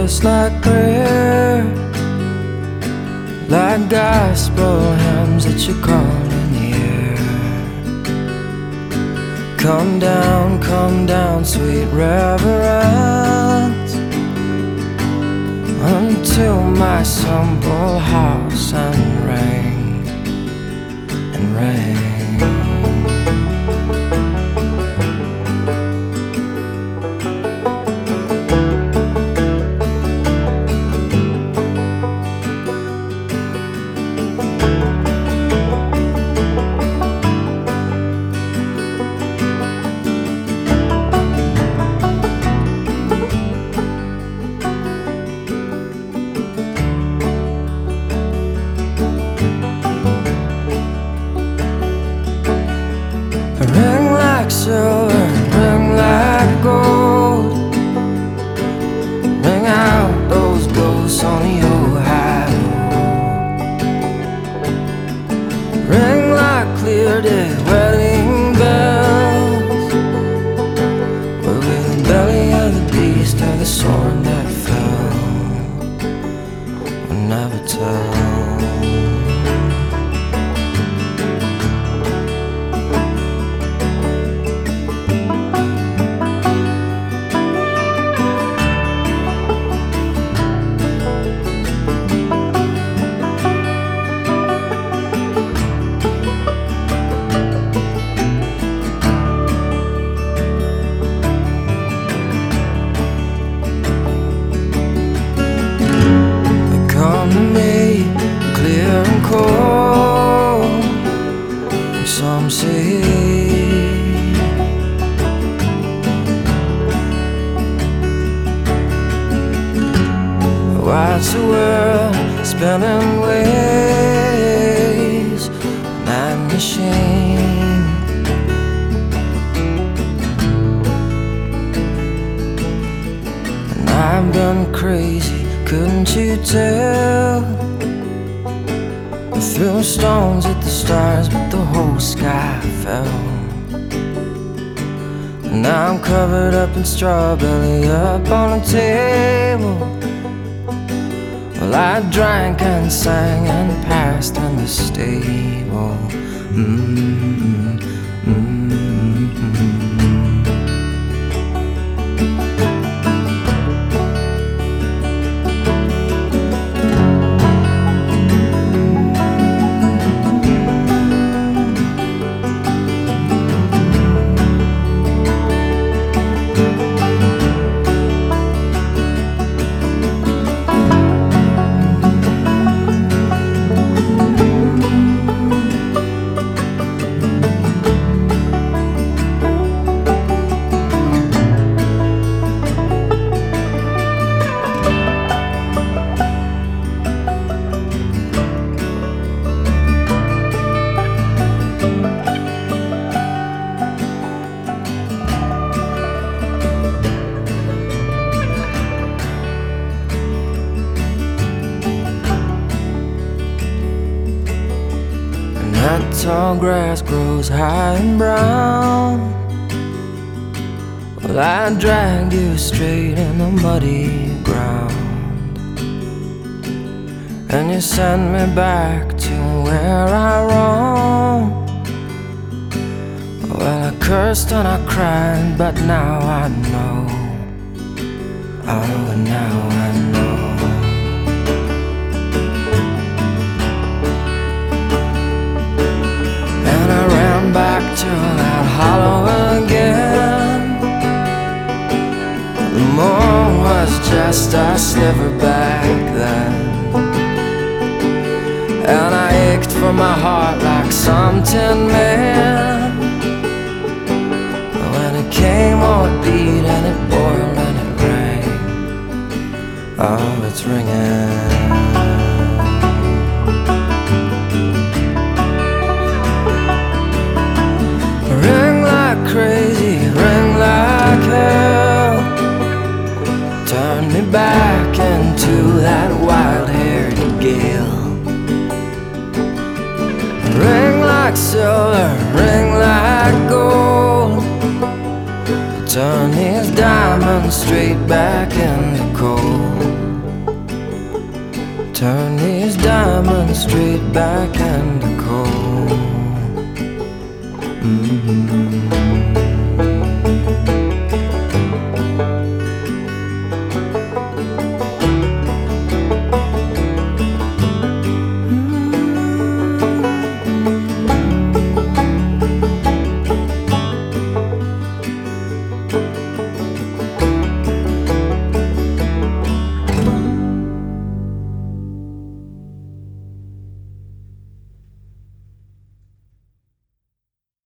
just like prayer, like gospel hymns that you call in the air. Come down, sweet reverence, unto my simple house and reign, and reign. Ring like silver, ring like gold, ring out those ghosts on the old highroad. Ring like clear day wedding bells, where with the belly of the beast or the sword that fell, we'll never tell. Some say watch the world spinning ways, night machine. And I've been crazy, couldn't you tell? Threw stones at the stars, but the whole sky fell. Now I'm covered up in straw, belly up on a table. Well, I drank and sang and passed in the stable. That tall grass grows high and brown. Well, I dragged you straight in the muddy ground, and you sent me back to where I roamed. Well, I cursed and I cried, but now I know. Oh, now I know. Back to that hollow again. The moon was just a sliver back then, and I ached for my heart like some tin man. When it came, oh, it beat and it boiled and it rang. Oh, it's ringing. Crazy, ring like hell, turn me back into that wild-haired gale. Ring like silver, ring like gold, turn these diamonds straight back into coal. Diamond Street back and